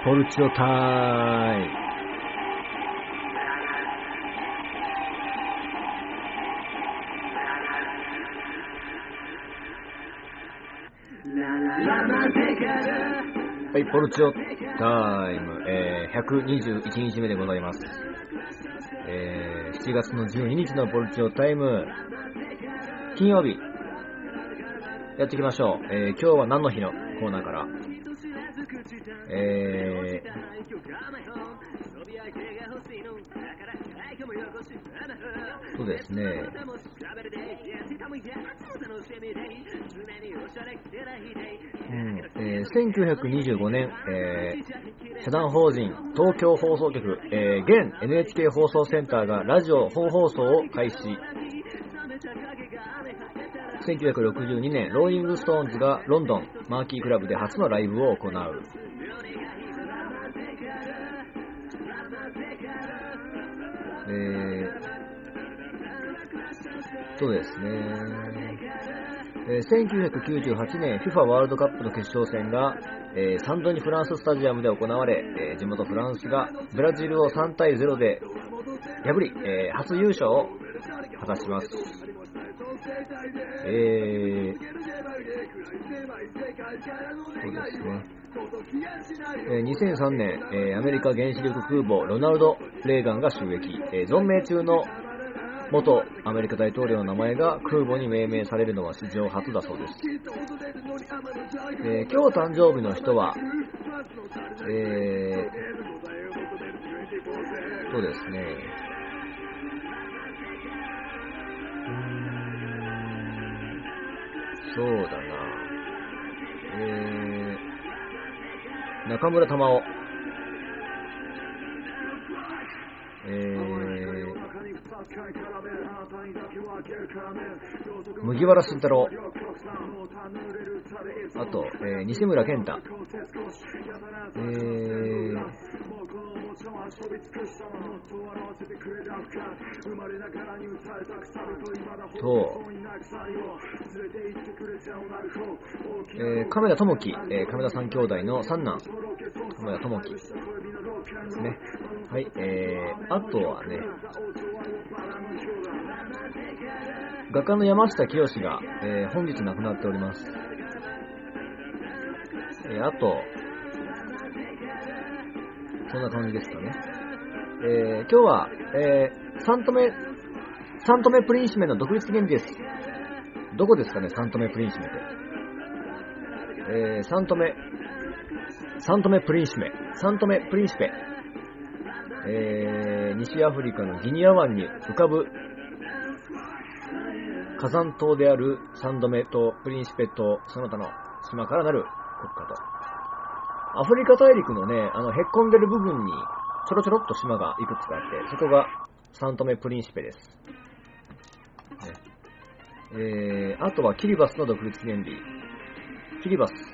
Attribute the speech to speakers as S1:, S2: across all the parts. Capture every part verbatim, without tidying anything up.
S1: ポルチオタイム。はい、ポルチオタイム、えー、ひゃくにじゅういちにちめでございます。えー、しちがつのじゅうににちのポルチオタイム、金曜日、やっていきましょう。えー、今日は何の日のコーナーから、えー、そうですね、うんえー、せんきゅうひゃくにじゅうごねん、えー、社団法人東京放送局、えー、現 エヌエイチケー 放送センターがラジオ本放送を開始。せんきゅうひゃくろくじゅうにねん、ローリングストーンズがロンドンマーキークラブで初のライブを行う。えー、そうですね、えー、せんきゅうひゃくきゅうじゅうはちねん FIFA ワールドカップの決勝戦が、えー、サンドニフランススタジアムで行われ、えー、地元フランスがブラジルをさんたいゼロで破り、えー、初優勝を果たします。えー、そうですね、えー、にせんさんねん、えー、アメリカ原子力空母ロナルド・レーガンが襲撃、えー、存命中の元アメリカ大統領の名前が空母に命名されるのは史上初だそうです。えー、今日誕生日の人は、えー、そうですね、うーんそうだな、えー、中村玉緒、えー、麦わら慎太郎、あと、えー、西村健太、えー、と、えー、亀田智樹、えー、亀田三兄弟の三男、亀田智樹ですね。はい、えー、あとはね、画家の山下清が、えー、本日亡くなっております。えー、あと、そんな感じですかね。えー、今日は、えー、サントメ、サントメプリンシメの独立記念日です。どこですかね、サントメプリンシメって。えー、サントメ、サントメプリンシメ、サントメプリンシペ、えー、西アフリカのギニア湾に浮かぶ火山島であるサンドメとプリンシペとその他の島からなる国家と、アフリカ大陸のね、あのへっこんでる部分にちょろちょろっと島がいくつかあって、そこがサントメプリンシペです、ねえー、あとはキリバスの独立記念日。キリバス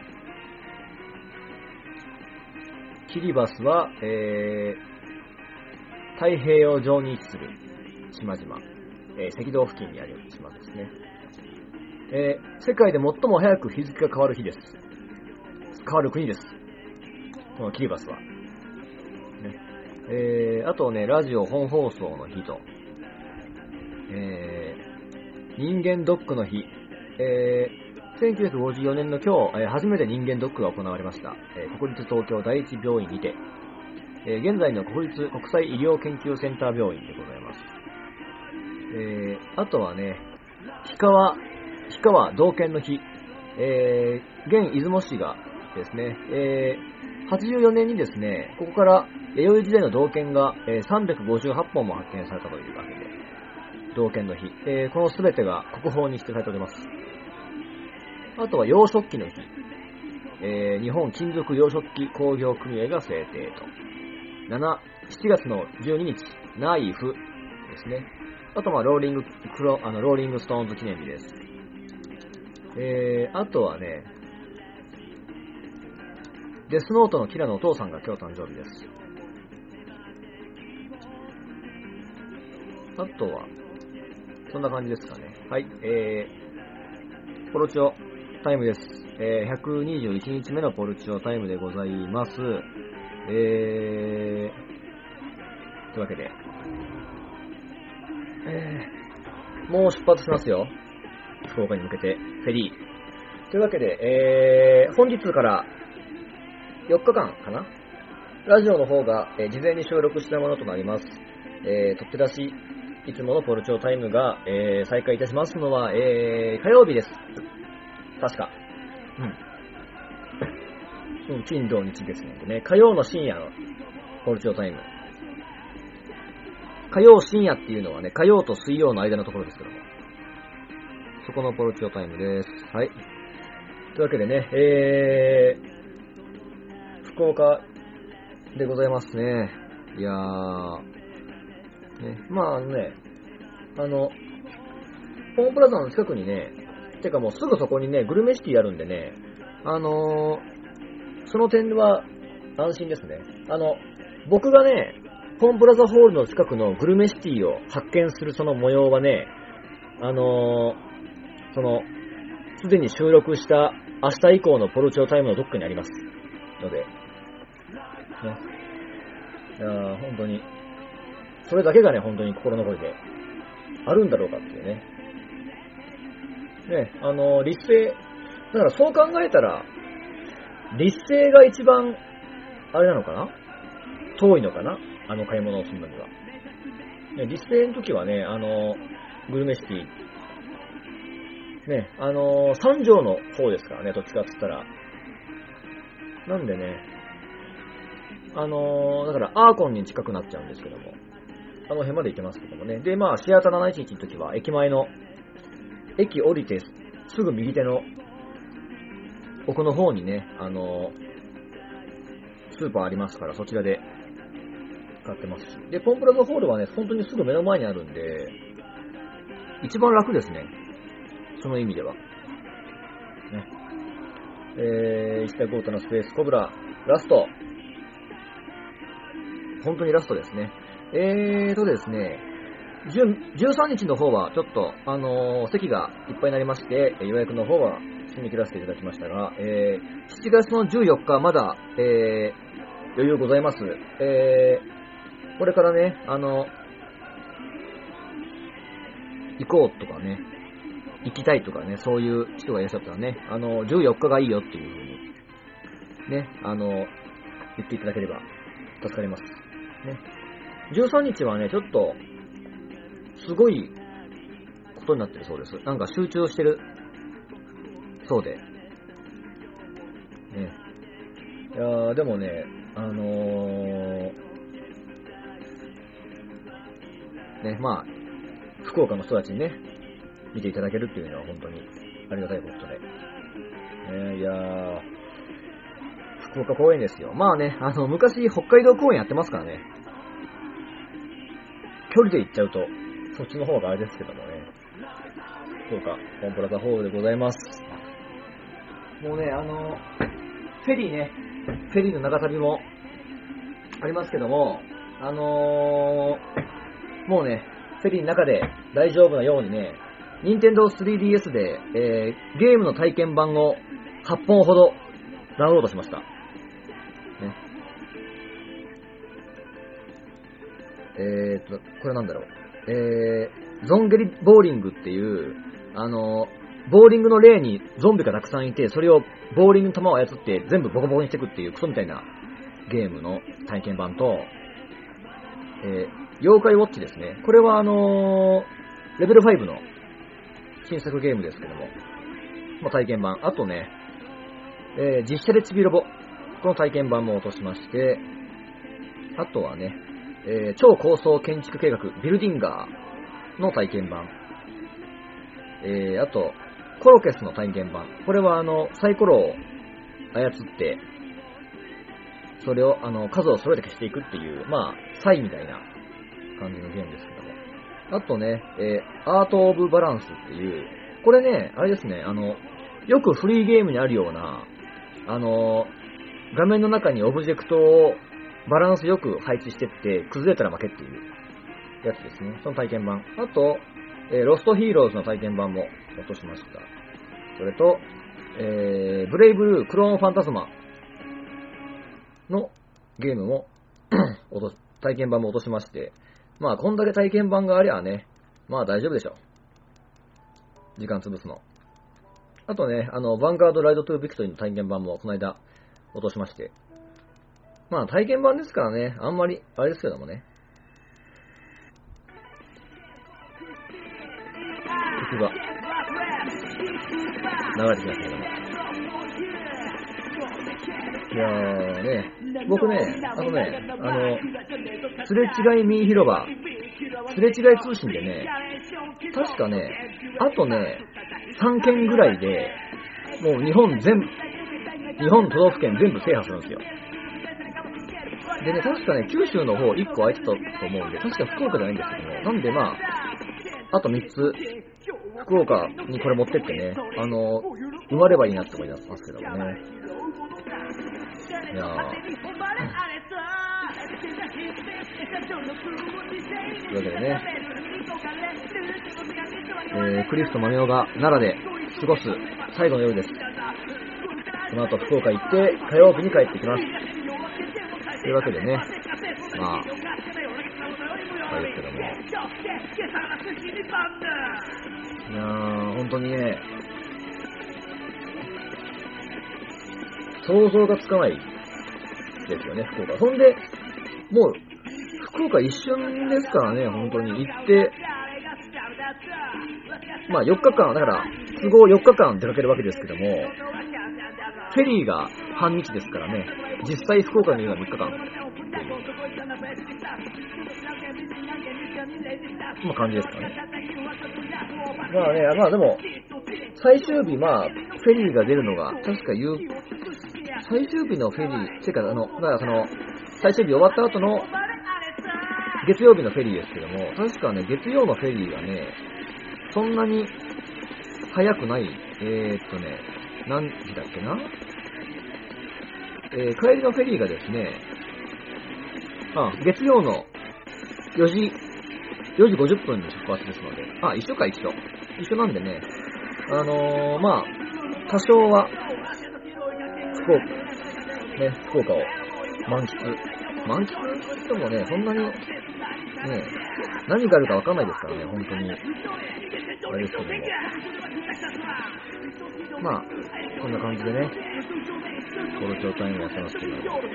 S1: キリバスは、えー、太平洋上に位置する島々、えー、赤道付近にある島ですね。えー、世界で最も早く日付が変わる日です。変わる国です、このキリバスは、ねえー、あとね、ラジオ本放送の日と、えー、人間ドックの日、えー、せんきゅうひゃくごじゅうよねんの今日、えー、初めて人間ドックが行われました、えー、国立東京第一病院にて、えー、現在の国立国際医療研究センター病院でございます。えー、あとはね、氷川、氷川道憲の日、えー、現出雲市がですね、えー、はちじゅうよねんにですね、ここから弥生時代の道憲が、えー、さんびゃくごじゅうはっぽんも発見されたというわけで、道憲の日、えー、このすべてが国宝に指定されております。あとは洋食器の日、えー、日本金属洋食器工業組合が制定と。しちがつのじゅうににち、ナイフですね。あとはローリングクロあのローリングストーンズ記念日です。えー、あとはね、デスノートのキラのお父さんが今日誕生日です。あとはそんな感じですかね。はい、えー、ポロチオタイムです。えー、ひゃくにじゅういちにちめのポルチオタイムでございます。えー、というわけで、えー、もう出発しますよ。福岡に向けて、フェリー。というわけで、えー、本日からよっかかんかな、ラジオの方が、えー、事前に収録したものとなります。えー、取って出し、いつものポルチオタイムが、えー、再開いたしますのは、えー、火曜日です。確か。うん。うん、金土日ですのでね。火曜の深夜のポルチオタイム。火曜深夜っていうのはね、火曜と水曜の間のところですけども。そこのポルチオタイムです。はい。というわけでね、えー、福岡でございますね。いやー、ね、まああのね、あの、ホームプラザの近くにね、てかもうすぐそこにね、グルメシティあるんでね、あのー、その点は安心ですね。あの、僕がね、ホームプラザホールの近くのグルメシティを発見するその模様はね、あのー、その、すでに収録した明日以降のポルチオタイムのどっかにあります。ので、ね。いやー、本当に、それだけがね、本当に心残りで、あるんだろうかっていうね。ね、あの、立勢、だからそう考えたら、立勢が一番、あれなのかな、遠いのかな、あの買い物をするのには。ね、立勢の時はね、あの、グルメシティ、ね、あの、三条の方ですからね、どっちかって言ったら。なんでね、あの、だからアーコンに近くなっちゃうんですけども、あの辺まで行ってますけどもね。で、まあ、シアターなないちいちの時は、駅前の、駅降りてすぐ右手の奥の方にね、あの、スーパーありますから、そちらで買ってますし。で、ポンプラザホールはね、本当にすぐ目の前にあるんで、一番楽ですね。その意味では。ね。えー、一体ゴータのスペースコブラ、ラスト。本当にラストですね。えーとですね、じゅうさんにちの方はちょっと、あのー、席がいっぱいになりまして、予約の方は締め切らせていただきましたが、えー、しちがつのじゅうよっかまだ、えー、余裕ございます。えー、これからね、あの、行こうとかね、行きたいとかね、そういう人がいらっしゃったらね、あの、じゅうよっかがいいよっていう風に、ね、あの、言っていただければ助かります。ね。じゅうさんにちはね、ちょっと、すごいことになってるそうです。なんか集中してるそうで。ね。いやー、でもね、あのー、ね、まあ、福岡の人たちにね、見ていただけるっていうのは本当にありがたいことで。ね、いやー、福岡公園ですよ。まあね、あの、昔北海道公園やってますからね。距離で行っちゃうと、そっちの方があれですけどもね。福岡、コンプラザホールでございます。もうね、あの、フェリーね、フェリーの長旅もありますけども、あのー、もうね、フェリーの中で大丈夫なようにね、ニンテンドースリーディーエス で、えー、ゲームの体験版をはっぽんほどダウンロードしました。ね、えーと、これなんだろう。えー、ゾンゲリボーリングっていう、あの、ボーリングのレーンにゾンビがたくさんいて、それをボーリングの球を操って全部ボコボコにしていくっていうクソみたいなゲームの体験版と、えー、妖怪ウォッチですね。これはあのー、レベルファイブの新作ゲームですけども、まあ、体験版。あとね、えー、実写でちびロボ。この体験版も落としまして、あとはね、えー、超高層建築計画、ビルディンガーの体験版。えー、あと、コロケスの体験版。これはあの、サイコロを操って、それを、あの、数を揃えて消していくっていう、まあ、サイみたいな感じのゲームですけども。あとね、えー、アートオブバランスっていう、これね、あれですね、あの、よくフリーゲームにあるような、あの、画面の中にオブジェクトをバランスよく配置してって、崩れたら負けっていうやつですね。その体験版。あと、えー、ロストヒーローズの体験版も落としました。 それと、えー、ブレイブルークローンファンタズマのゲームも落と体験版も落としまして、まあこんだけ体験版がありゃね、まあ大丈夫でしょ。時間潰すの。あとね、あの、ヴァンガードライドトゥービクトリーの体験版もこの間落としまして、まあ体験版ですからね、あんまりあれですけどもね。曲が流れてきましたけども。いやーね、僕ね、あのね、あの、すれ違い民広場、すれ違い通信でね、確かね、あとね、さんけんぐらいで、もう日本全部、日本都道府県全部制覇するんですよ。でね、確かね、九州の方いっこ空いてたと思うんで、確か福岡じゃないんですけども、なんでまあ、あとみっつ、福岡にこれ持ってってね、あの、埋まればいいなって思いますけどもね。いやー。というわけでね、えー、クリスとマネオが奈良で過ごす最後の夜です。この後福岡行って火曜日に帰ってきます。というわけでね、まあ、あれですけども。いやー、本当にね、想像がつかないですよね、福岡。ほんで、もう、福岡一瞬ですからね、本当に行って、まあよっかかん、だから、都合よっかかん出かけるわけですけども、フェリーが半日ですからね、実際福岡にいるのはみっかかん。そんな感じですかね。まあね、まあでも、最終日、まあ、フェリーが出るのが、確か言う、最終日のフェリー、てか、あの、だからその、最終日終わった後の、月曜日のフェリーですけども、確かね、月曜のフェリーがね、そんなに早くない、えーっとね、何時だっけな、えー、帰りのフェリーがですね、あ、月曜のよじ、よじごじゅっぷんに出発ですので、あ、一緒か一緒。一緒なんでね、あのー、まあ、多少は、福岡、ね、福岡を満喫。満喫してもね、そんなに、ね、何があるかわかんないですからね、本当に。あれですけども。まあ、こんな感じでね、コルチョタイムをしてますけど。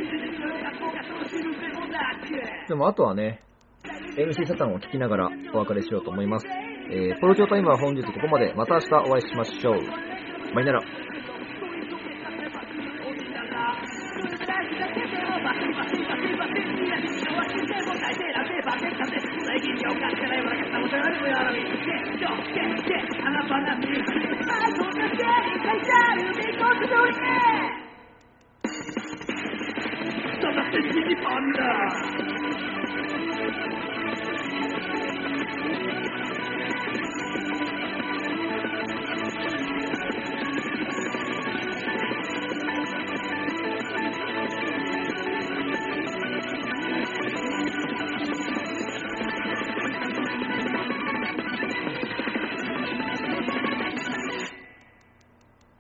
S1: でもあとはね、エムシー サタンを聞きながらお別れしようと思います。えー、ポロチョタイムは本日ここまで。また明日お会いしましょう。バイナラ。Panda!